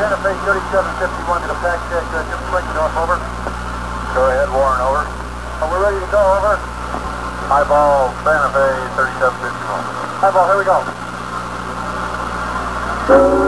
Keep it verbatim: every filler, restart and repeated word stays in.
Santa Fe thirty-seven fifty-one to the pack check, uh, Jim Slinkendorf, over. Go ahead, Warren, over. Oh, we're ready to go, over. Highball, Santa Fe thirty-seven fifty-one. Highball, here we go.